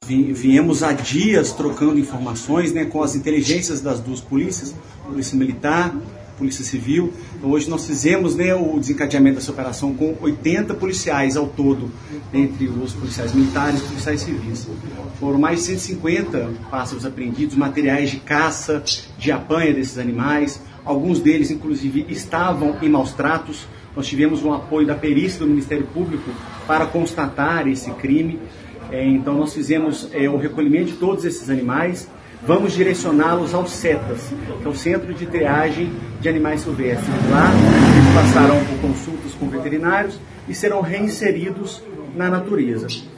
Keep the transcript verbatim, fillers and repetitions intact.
Viemos há dias trocando informações, né, com as inteligências das duas polícias, Polícia Militar, Polícia Civil. Então, hoje nós fizemos, né, o desencadeamento dessa operação com oitenta policiais ao todo, entre os policiais militares e policiais civis. Foram mais de cento e cinquenta pássaros apreendidos, materiais de caça, de apanha desses animais. Alguns deles, inclusive, estavam em maus tratos. Nós tivemos um apoio da perícia do Ministério Público para constatar esse crime. É, então, nós fizemos é, o recolhimento de todos esses animais. Vamos direcioná-los ao CETAS, que é o Centro de Triagem de Animais Silvestres. Lá, eles passarão por consultas com veterinários e serão reinseridos na natureza.